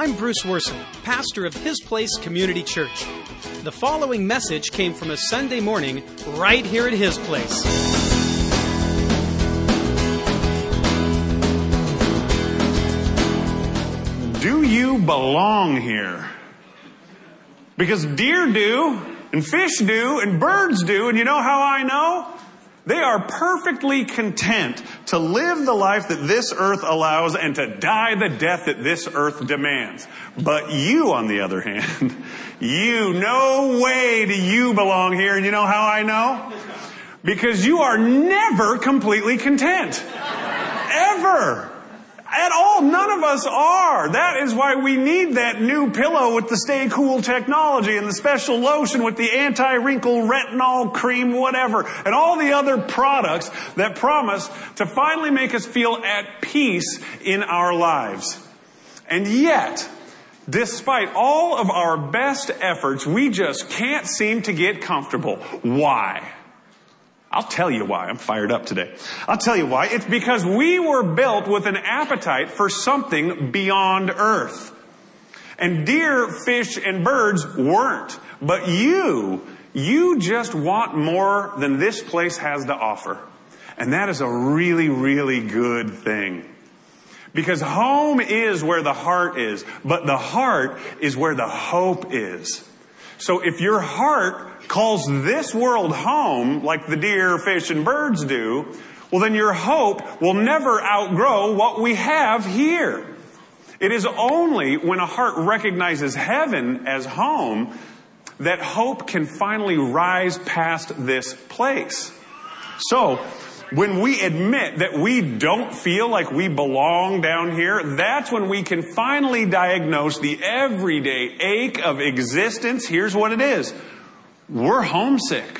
I'm Bruce Worson, pastor of His Place Community Church. The following message came from a Sunday morning right here at His Place. Do you belong here? Because deer do, and fish do, and birds do, and you know how I know? They are perfectly content to live the life that this earth allows and to die the death that this earth demands. But you, on the other hand, no way do you belong here. And you know how I know? Because you are never completely content. Ever. At all. None of us are. That is why we need that new pillow with the Stay Cool technology and the special lotion with the anti-wrinkle retinol cream, whatever, and all the other products that promise to finally make us feel at peace in our lives. And yet, despite all of our best efforts, we just can't seem to get comfortable. Why? I'll tell you why. I'm fired up today. I'll tell you why. It's because we were built with an appetite for something beyond earth. And deer, fish, and birds weren't. But you just want more than this place has to offer. And that is a really, really good thing. Because home is where the heart is. But the heart is where the hope is. So if your heart calls this world home, like the deer, fish, and birds do, well, then your hope will never outgrow what we have here. It is only when a heart recognizes heaven as home that hope can finally rise past this place. So, when we admit that we don't feel like we belong down here, that's when we can finally diagnose the everyday ache of existence. Here's what it is. We're homesick.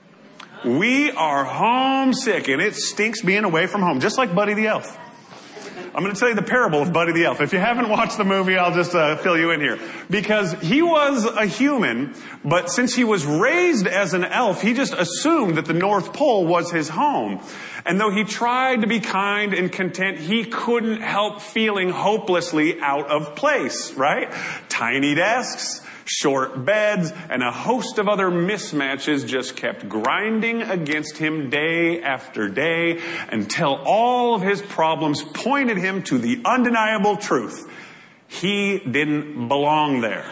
We are homesick, and it stinks being away from home, just like Buddy the Elf. I'm going to tell you the parable of Buddy the Elf. If you haven't watched the movie, I'll just fill you in here. Because he was a human, but since he was raised as an elf, he just assumed that the North Pole was his home. And though he tried to be kind and content, he couldn't help feeling hopelessly out of place, right? Tiny desks, short beds, and a host of other mismatches just kept grinding against him day after day until all of his problems pointed him to the undeniable truth. He didn't belong there.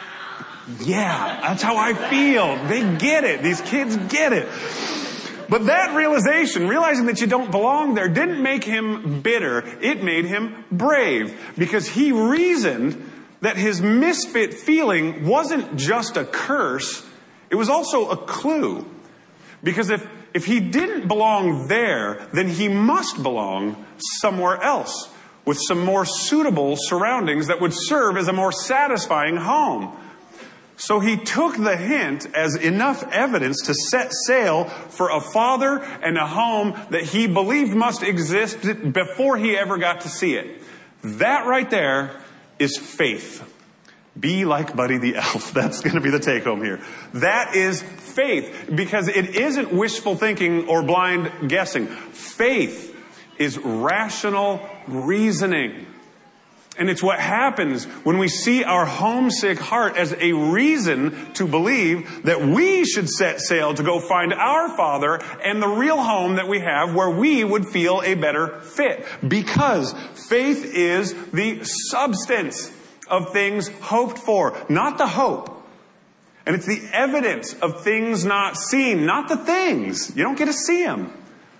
Yeah, that's how I feel. They get it. These kids get it. But that realizing that you don't belong there, didn't make him bitter. It made him brave, because he reasoned that his misfit feeling wasn't just a curse, it was also a clue. Because if he didn't belong there, then he must belong somewhere else, with some more suitable surroundings that would serve as a more satisfying home. So he took the hint as enough evidence to set sail for a father and a home that he believed must exist before he ever got to see it. That right there is faith. Be like Buddy the Elf. That's going to be the take home here. That is faith, because it isn't wishful thinking or blind guessing. Faith is rational reasoning. And it's what happens when we see our homesick heart as a reason to believe that we should set sail to go find our Father and the real home that we have where we would feel a better fit. Because faith is the substance of things hoped for, not the hope. And it's the evidence of things not seen, not the things. You don't get to see them.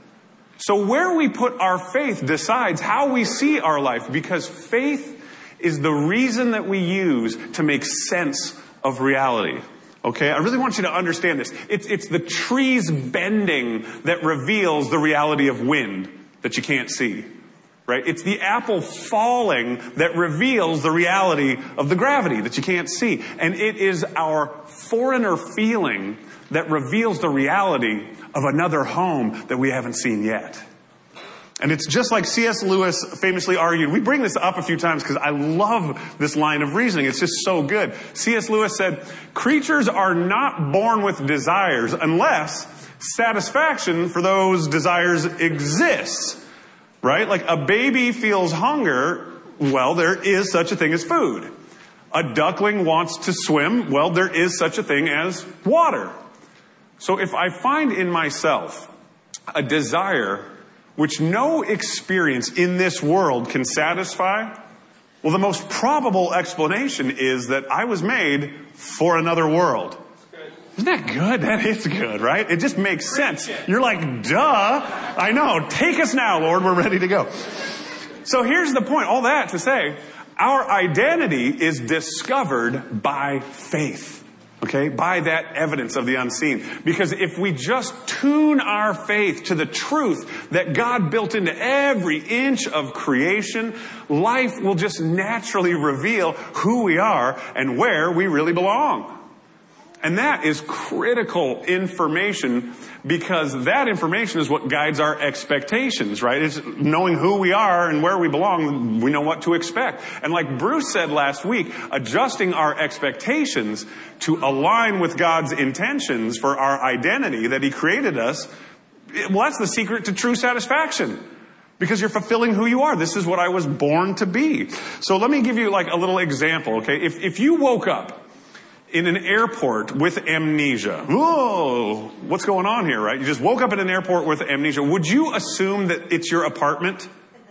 So where we put our faith decides how we see our life, because faith is the reason that we use to make sense of reality. Okay? I really want you to understand this. It's the trees bending that reveals the reality of wind that you can't see. Right? It's the apple falling that reveals the reality of the gravity that you can't see. And it is our foreigner feeling that reveals the reality of another home that we haven't seen yet. And it's just like C.S. Lewis famously argued. We bring this up a few times because I love this line of reasoning. It's just so good. C.S. Lewis said, creatures are not born with desires unless satisfaction for those desires exists. Right? Like a baby feels hunger, well, there is such a thing as food. A duckling wants to swim. Well, there is such a thing as water. So if I find in myself a desire which no experience in this world can satisfy, well, the most probable explanation is that I was made for another world. Isn't that good? That is good, right? It just makes sense. You're like, duh. I know. Take us now, Lord. We're ready to go. So here's the point. All that to say, our identity is discovered by faith. Okay? By that evidence of the unseen. Because if we just tune our faith to the truth that God built into every inch of creation, life will just naturally reveal who we are and where we really belong. And that is critical information, because that information is what guides our expectations, right? It's knowing who we are and where we belong. We know what to expect. And like Bruce said last week, adjusting our expectations to align with God's intentions for our identity that He created us, well, that's the secret to true satisfaction. Because you're fulfilling who you are. This is what I was born to be. So let me give you like a little example, okay? If you woke up in an airport with amnesia. Whoa, what's going on here, right? You just woke up in an airport with amnesia. Would you assume that it's your apartment?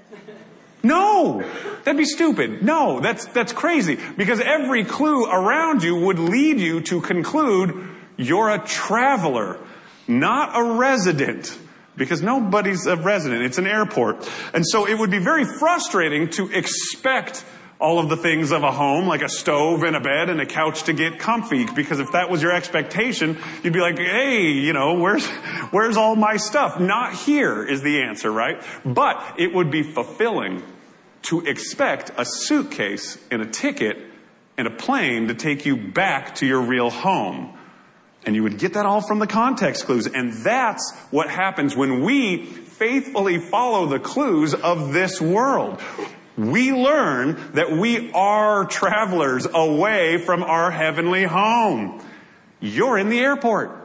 No, that'd be stupid. No, that's crazy. Because every clue around you would lead you to conclude you're a traveler, not a resident. Because nobody's a resident. It's an airport. And so it would be very frustrating to expect all of the things of a home, like a stove and a bed and a couch to get comfy. Because if that was your expectation, you'd be like, hey, where's all my stuff? Not here is the answer, right? But it would be fulfilling to expect a suitcase and a ticket and a plane to take you back to your real home. And you would get that all from the context clues. And that's what happens when we faithfully follow the clues of this world. We learn that we are travelers away from our heavenly home. You're in the airport.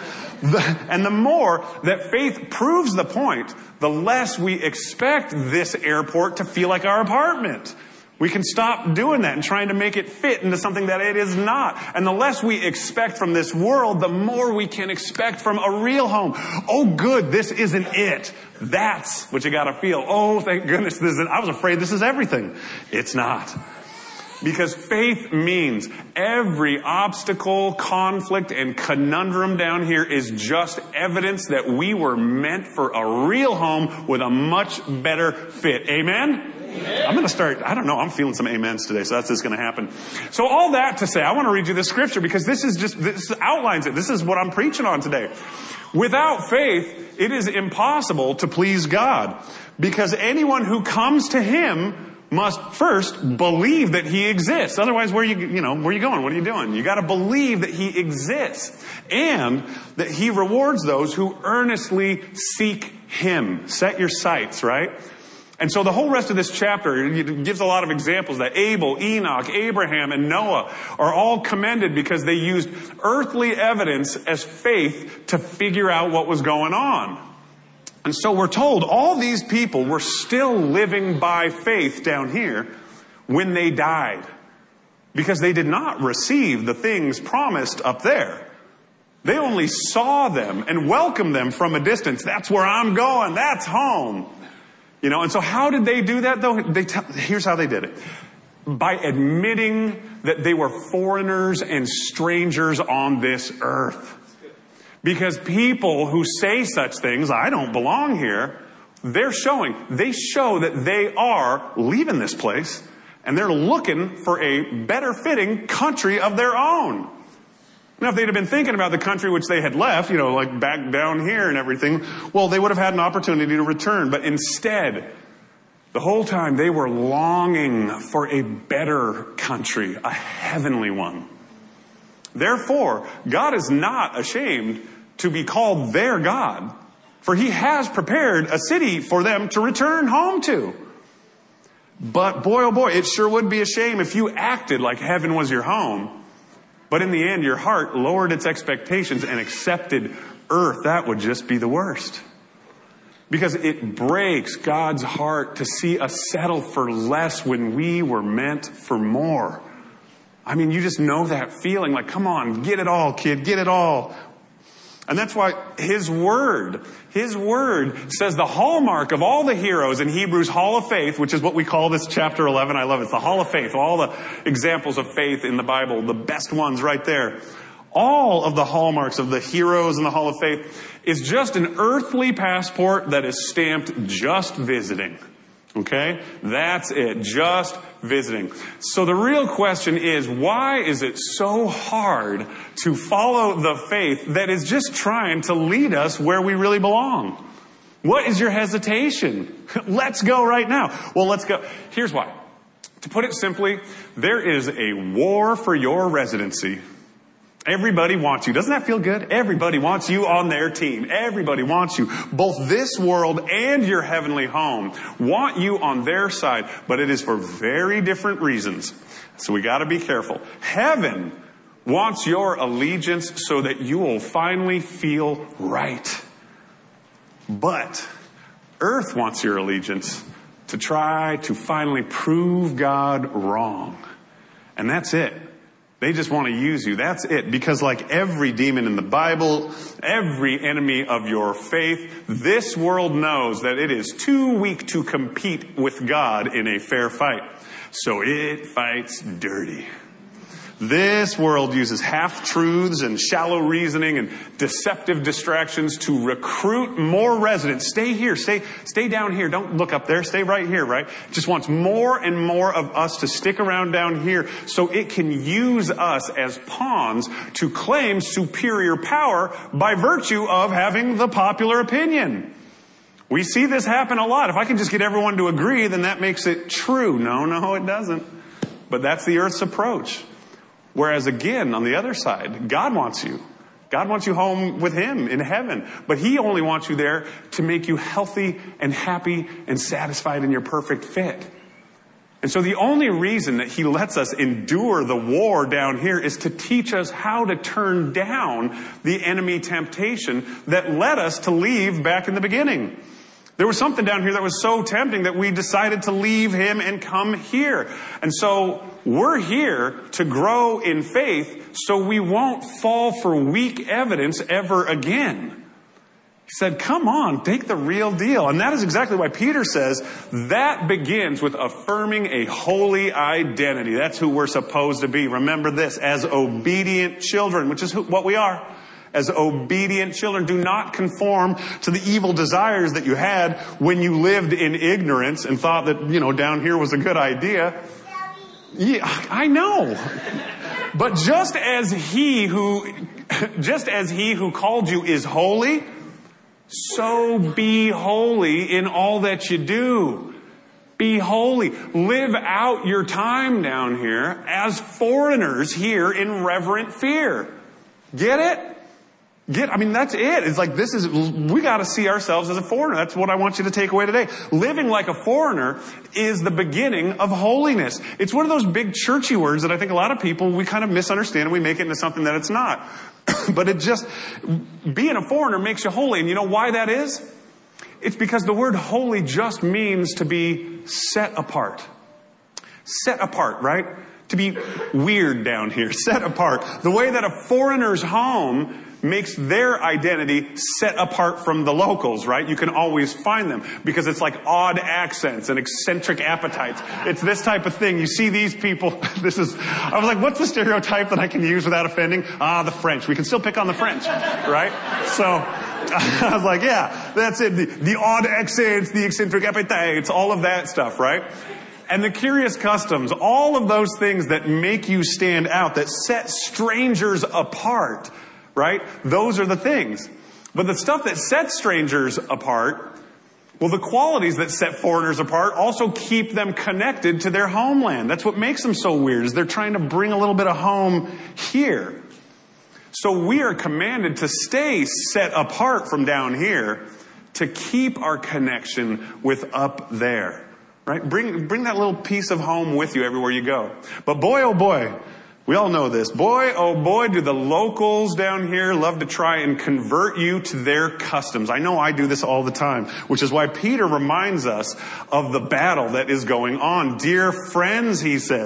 And the more that faith proves the point, the less we expect this airport to feel like our apartment. We can stop doing that and trying to make it fit into something that it is not. And the less we expect from this world, the more we can expect from a real home. Oh, good, this isn't it. That's what you gotta feel. Oh, thank goodness this isn't. I was afraid this is everything. It's not. Because faith means every obstacle, conflict, and conundrum down here is just evidence that we were meant for a real home with a much better fit. Amen? I'm going to start, I'm feeling some amens today, so that's just going to happen. So all that to say, I want to read you this scripture because this outlines it. This is what I'm preaching on today. Without faith, it is impossible to please God, because anyone who comes to Him must first believe that He exists. Otherwise, where are you going? What are you doing? You got to believe that He exists and that He rewards those who earnestly seek Him. Set your sights, right? And so the whole rest of this chapter gives a lot of examples that Abel, Enoch, Abraham, and Noah are all commended because they used earthly evidence as faith to figure out what was going on. And so we're told all these people were still living by faith down here when they died, because they did not receive the things promised up there. They only saw them and welcomed them from a distance. That's where I'm going. That's home. And so how did they do that, though? Here's how they did it. By admitting that they were foreigners and strangers on this earth. Because people who say such things, I don't belong here, they show that they are leaving this place and they're looking for a better fitting country of their own. Now, if they'd have been thinking about the country which they had left, like back down here and everything, well, they would have had an opportunity to return. But instead, the whole time they were longing for a better country, a heavenly one. Therefore, God is not ashamed to be called their God, for He has prepared a city for them to return home to. But boy, oh boy, it sure would be a shame if you acted like heaven was your home, but in the end, your heart lowered its expectations and accepted earth. That would just be the worst. Because it breaks God's heart to see us settle for less when we were meant for more. I mean, you just know that feeling like, come on, get it all, kid, get it all. And that's why His Word says the hallmark of all the heroes in Hebrews' Hall of Faith, which is what we call this chapter 11. I love it. It's the Hall of Faith. All the examples of faith in the Bible, the best ones right there. All of the hallmarks of the heroes in the Hall of Faith is just an earthly passport that is stamped just visiting. Okay? That's it. Just visiting. So the real question is, why is it so hard to follow the faith that is just trying to lead us where we really belong? What is your hesitation? Let's go right now. Well, let's go. Here's why. To put it simply, there is a war for your residency. Everybody wants you. Doesn't that feel good? Everybody wants you on their team. Everybody wants you. Both this world and your heavenly home want you on their side, but it is for very different reasons. So we got to be careful. Heaven wants your allegiance so that you will finally feel right. But earth wants your allegiance to try to finally prove God wrong. And that's it. They just want to use you. That's it. Because like every demon in the Bible, every enemy of your faith, this world knows that it is too weak to compete with God in a fair fight. So it fights dirty. This world uses half-truths and shallow reasoning and deceptive distractions to recruit more residents. Stay here. Stay down here. Don't look up there. Stay right here, right? It just wants more and more of us to stick around down here so it can use us as pawns to claim superior power by virtue of having the popular opinion. We see this happen a lot. If I can just get everyone to agree, then that makes it true. No, it doesn't. But that's the earth's approach. Whereas again, on the other side, God wants you. God wants you home with Him in heaven. But He only wants you there to make you healthy and happy and satisfied in your perfect fit. And so the only reason that He lets us endure the war down here is to teach us how to turn down the enemy temptation that led us to leave back in the beginning. There was something down here that was so tempting that we decided to leave Him and come here. And so we're here to grow in faith so we won't fall for weak evidence ever again. He said, come on, take the real deal. And that is exactly why Peter says that begins with affirming a holy identity. That's who we're supposed to be. Remember this, as obedient children, which is what we are. As obedient children, do not conform to the evil desires that you had when you lived in ignorance and thought that, down here was a good idea. Yeah, I know. But just as he who called you is holy, so be holy in all that you do. Be holy. Live out your time down here as foreigners here in reverent fear. Get it? That's it. It's like we gotta see ourselves as a foreigner. That's what I want you to take away today. Living like a foreigner is the beginning of holiness. It's one of those big churchy words that I think a lot of people, we kind of misunderstand and we make it into something that it's not. But being a foreigner makes you holy. And you know why that is? It's because the word holy just means to be set apart. Set apart, right? To be weird down here. Set apart. The way that a foreigner's home makes their identity set apart from the locals, right? You can always find them because it's like odd accents and eccentric appetites. It's this type of thing. You see these people. I was like, what's the stereotype that I can use without offending? The French. We can still pick on the French, right? So I was like, yeah, that's it. The odd accents, the eccentric appetites, all of that stuff, right? And the curious customs, all of those things that make you stand out, that set strangers apart, right? Those are the things. But the stuff that sets strangers apart, well, the qualities that set foreigners apart also keep them connected to their homeland. That's what makes them so weird, is they're trying to bring a little bit of home here. So we are commanded to stay set apart from down here to keep our connection with up there. Right? Bring that little piece of home with you everywhere you go. But boy, oh boy, we all know this. Boy, oh boy, do the locals down here love to try and convert you to their customs. I know I do this all the time, which is why Peter reminds us of the battle that is going on. Dear friends, he says,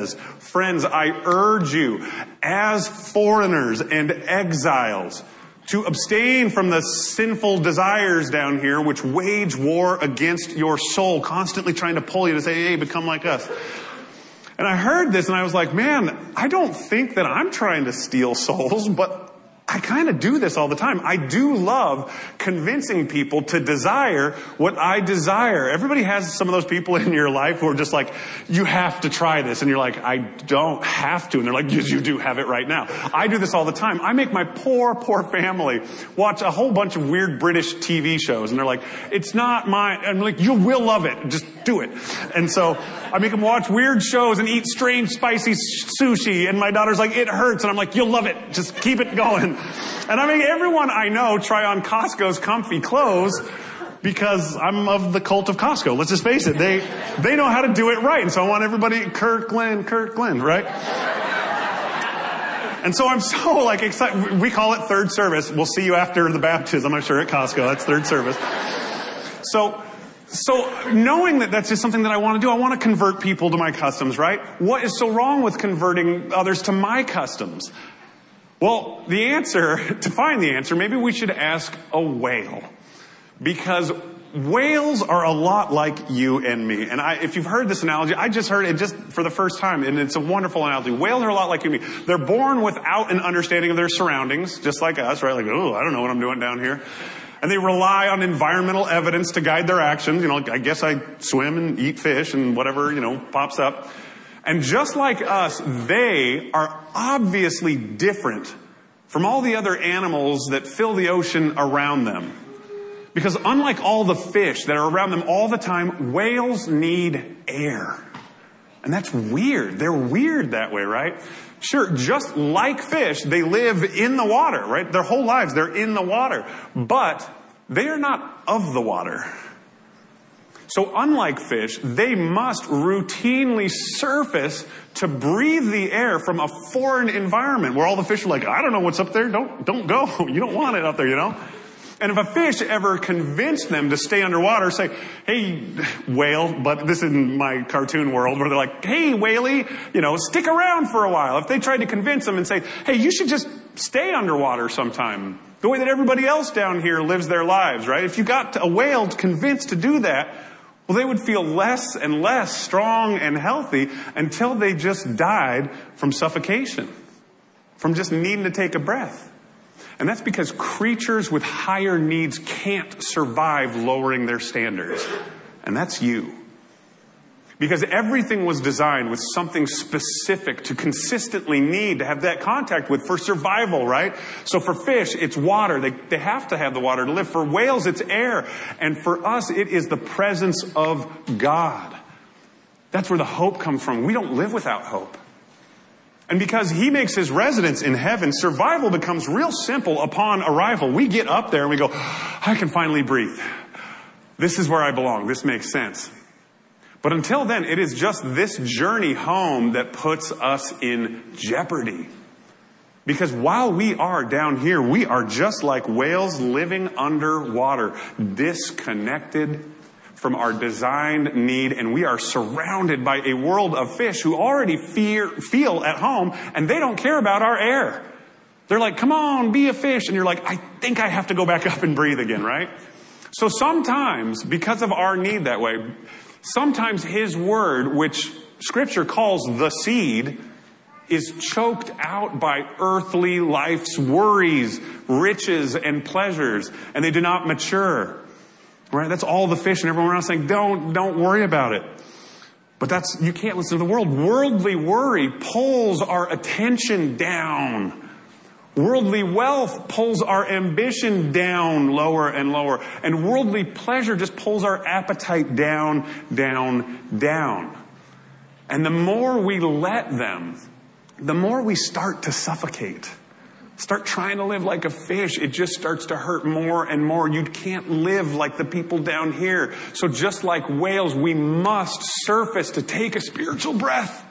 Friends, I urge you, as foreigners and exiles, to abstain from the sinful desires down here which wage war against your soul, constantly trying to pull you to say, hey, become like us. And I heard this and I was like, man, I don't think that I'm trying to steal souls, but I kind of do this all the time. I do love convincing people to desire what I desire. Everybody has some of those people in your life who are just like, you have to try this. And you're like, I don't have to. And they're like, yes, you do have it right now. I do this all the time. I make my poor family watch a whole bunch of weird British TV shows. And they're like, it's not mine. I'm like, you will love it. Just do it. And so I make them watch weird shows and eat strange spicy sushi. And my daughter's like, it hurts. And I'm like, you'll love it. Just keep it going. And I make everyone I know try on Costco's comfy clothes because I'm of the cult of Costco. Let's just face it. They know how to do it right. And so I want everybody, Kirkland, right? And so I'm so excited. We call it third service. We'll see you after the baptism, I'm sure, at Costco. That's third service. So knowing that that's just something that I want to do, I want to convert people to my customs, right? What is so wrong with converting others to my customs? Well, to find the answer, maybe we should ask a whale. Because whales are a lot like you and me. And if you've heard this analogy, I just heard it just for the first time, and it's a wonderful analogy. Whales are a lot like you and me. They're born without an understanding of their surroundings, just like us, right? Like, oh, I don't know what I'm doing down here. And they rely on environmental evidence to guide their actions. I guess I swim and eat fish and whatever, pops up. And just like us, they are obviously different from all the other animals that fill the ocean around them. Because unlike all the fish that are around them all the time, whales need air. And that's weird. They're weird that way, right? Sure, just like fish, they live in the water, right? Their whole lives, they're in the water. But they are not of the water. So unlike fish, they must routinely surface to breathe the air from a foreign environment where all the fish are like, I don't know what's up there. Don't go. You don't want it up there, And if a fish ever convinced them to stay underwater, say, hey, whale, but this is in my cartoon world where they're like, hey, whaley, stick around for a while. If they tried to convince them and say, hey, you should just stay underwater sometime, the way that everybody else down here lives their lives, right? If you got a whale convinced to do that, well, they would feel less and less strong and healthy until they just died from suffocation, from just needing to take a breath. And that's because creatures with higher needs can't survive lowering their standards. And that's you. Because everything was designed with something specific to consistently need to have that contact with for survival, right? So for fish, it's water. They have to have the water to live. For whales, it's air. And for us, it is the presence of God. That's where the hope comes from. We don't live without hope. And because he makes his residence in heaven, survival becomes real simple upon arrival. We get up there and we go, I can finally breathe. This is where I belong. This makes sense. But until then, it is just this journey home that puts us in jeopardy. Because while we are down here, we are just like whales living underwater, disconnected from our designed need, and we are surrounded by a world of fish who already feel at home, and they don't care about our air. They're like, come on, be a fish. And you're like, I think I have to go back up and breathe again, right? So sometimes, because of our need that way, sometimes his word, which Scripture calls the seed, is choked out by earthly life's worries, riches, and pleasures, and they do not mature. Right? That's all the fish and everyone else saying, don't worry about it. But you can't listen to the world. Worldly worry pulls our attention down. Worldly wealth pulls our ambition down lower and lower. And worldly pleasure just pulls our appetite down, down, down. And the more we let them, the more we start to suffocate. Start trying to live like a fish. It just starts to hurt more and more. You can't live like the people down here. So just like whales, we must surface to take a spiritual breath.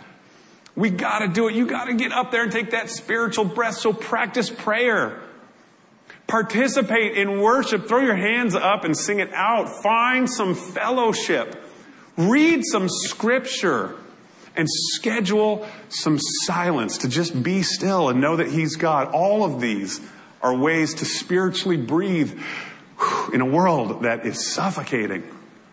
We got to do it. You got to get up there and take that spiritual breath. So practice prayer. Participate in worship. Throw your hands up and sing it out. Find some fellowship. Read some scripture. and schedule some silence to just be still and know that He's God. All of these are ways to spiritually breathe in a world that is suffocating.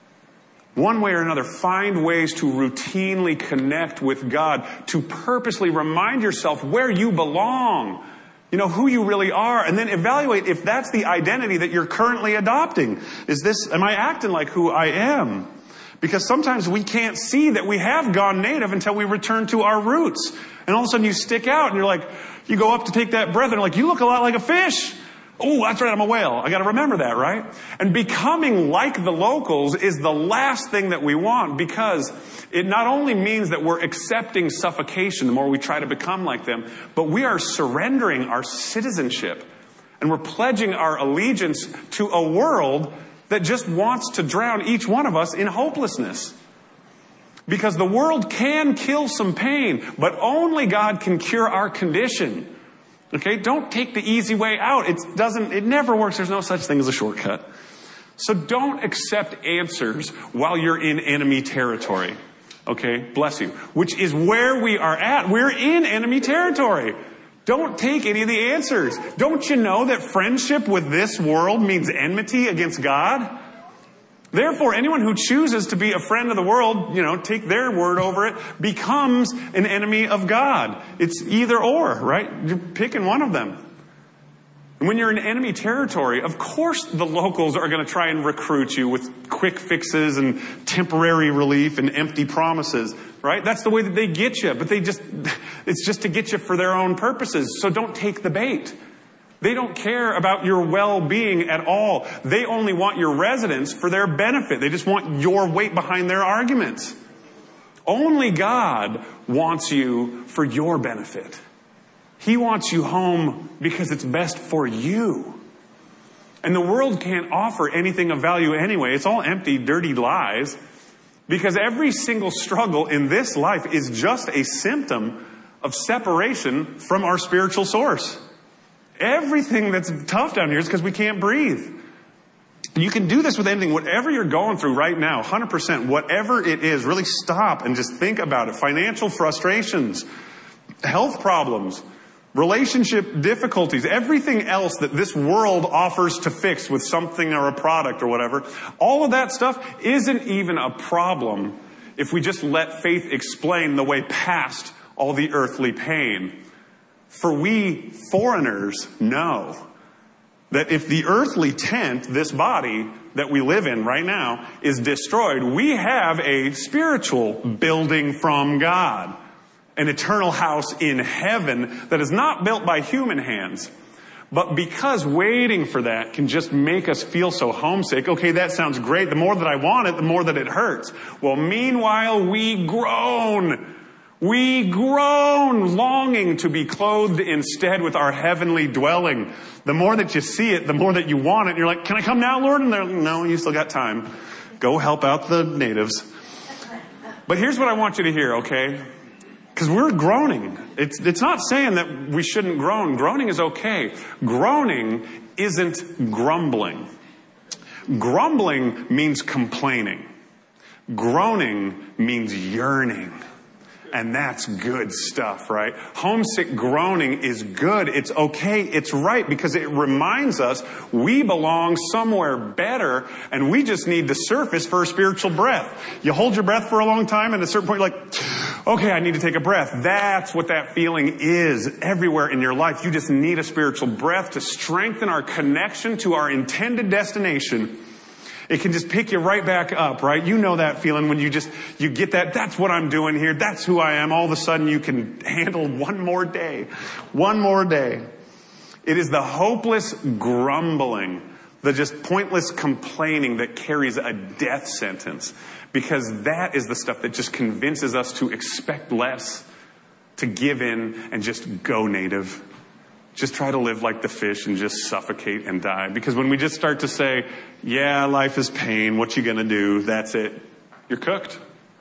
One way or another, find ways to routinely connect with God, to purposely remind yourself where you belong, who you really are, and then evaluate if that's the identity that you're currently adopting. Am I acting like who I am? Because sometimes we can't see that we have gone native until we return to our roots. And all of a sudden you stick out and you're like, you go up to take that breath and you're like, you look a lot like a fish. Oh, that's right, I'm a whale. I got to remember that, right? And becoming like the locals is the last thing that we want, because it not only means that we're accepting suffocation the more we try to become like them, but we are surrendering our citizenship and we're pledging our allegiance to a world that just wants to drown each one of us in hopelessness. Because the world can kill some pain, but only God can cure our condition. Okay, don't take the easy way out. It never works. There's no such thing as a shortcut. So don't accept answers while you're in enemy territory. Okay, bless you. Which is where we are at. We're in enemy territory. Don't take any of the answers. Don't you know that friendship with this world means enmity against God? Therefore, anyone who chooses to be a friend of the world, take their word over it, becomes an enemy of God. It's either or, right? You're picking one of them. And when you're in enemy territory, of course the locals are going to try and recruit you with quick fixes and temporary relief and empty promises, right? That's the way that they get you, but it's just to get you for their own purposes. So don't take the bait. They don't care about your well-being at all. They only want your residence for their benefit. They just want your weight behind their arguments. Only God wants you for your benefit. He wants you home because it's best for you. And the world can't offer anything of value anyway. It's all empty, dirty lies. Because every single struggle in this life is just a symptom of separation from our spiritual source. Everything that's tough down here is because we can't breathe. You can do this with anything. Whatever you're going through right now, 100%, whatever it is, really stop and just think about it. Financial frustrations, health problems, relationship difficulties, everything else that this world offers to fix with something or a product or whatever, all of that stuff isn't even a problem if we just let faith explain the way past all the earthly pain. For we foreigners know that if the earthly tent, this body that we live in right now, is destroyed, we have a spiritual building from God, an eternal house in heaven that is not built by human hands. But because waiting for that can just make us feel so homesick, okay, that sounds great. The more that I want it, the more that it hurts. Well, meanwhile, we groan. We groan, longing to be clothed instead with our heavenly dwelling. The more that you see it, the more that you want it. And you're like, can I come now, Lord? And they're like, no, you still got time. Go help out the natives. But here's what I want you to hear, okay? Because we're groaning. It's not saying that we shouldn't groan. Groaning is okay. Groaning isn't grumbling. Grumbling means complaining. Groaning means yearning. And that's good stuff, right? Homesick groaning is good. It's okay. It's right, because it reminds us we belong somewhere better, and we just need the surface for a spiritual breath. You hold your breath for a long time, and at a certain point you're like, okay, I need to take a breath. That's what that feeling is everywhere in your life. You just need a spiritual breath to strengthen our connection to our intended destination. It can just pick you right back up, right? You know that feeling when you get that, that's what I'm doing here. That's who I am. All of a sudden you can handle one more day. One more day. It is the hopeless grumbling, the just pointless complaining that carries a death sentence. Because that is the stuff that just convinces us to expect less, to give in and just go native. Just try to live like the fish and just suffocate and die. Because when we just start to say, yeah, life is pain, what you gonna do? That's it. You're cooked.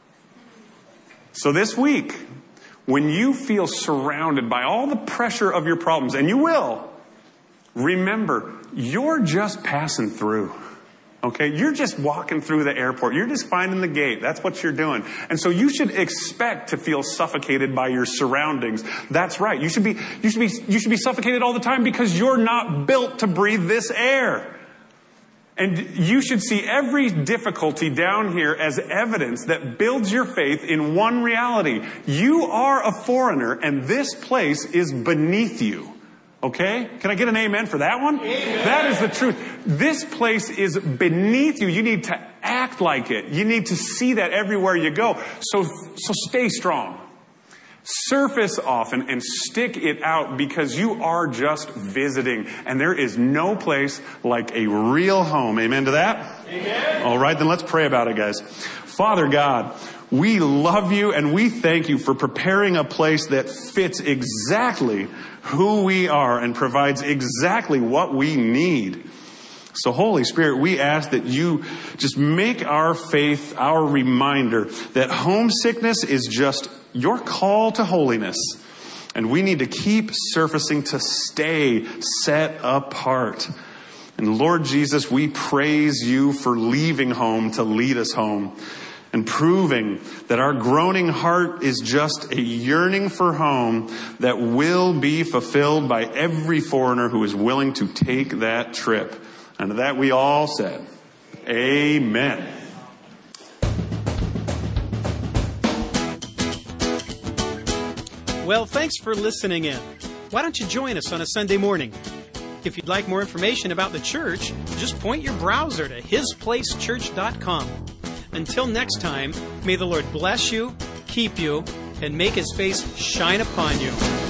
So this week, when you feel surrounded by all the pressure of your problems, and you will, remember, you're just passing through. Okay, you're just walking through the airport. You're just finding the gate. That's what you're doing. And so you should expect to feel suffocated by your surroundings. That's right. You should be suffocated all the time because you're not built to breathe this air. And you should see every difficulty down here as evidence that builds your faith in one reality. You are a foreigner, and this place is beneath you. Okay? Can I get an amen for that one? Amen. That is the truth. This place is beneath you. You need to act like it. You need to see that everywhere you go. So stay strong. Surface often and stick it out because you are just visiting. And there is no place like a real home. Amen to that? Amen. All right, then let's pray about it, guys. Father God, we love you and we thank you for preparing a place that fits exactly who we are and provides exactly what we need. So Holy Spirit, we ask that you just make our faith our reminder that homesickness is just your call to holiness. And we need to keep surfacing to stay set apart. And Lord Jesus, we praise you for leaving home to lead us home and proving that our groaning heart is just a yearning for home that will be fulfilled by every foreigner who is willing to take that trip. And to that we all said, amen. Well, thanks for listening in. Why don't you join us on a Sunday morning? If you'd like more information about the church, just point your browser to hisplacechurch.com. Until next time, may the Lord bless you, keep you, and make his face shine upon you.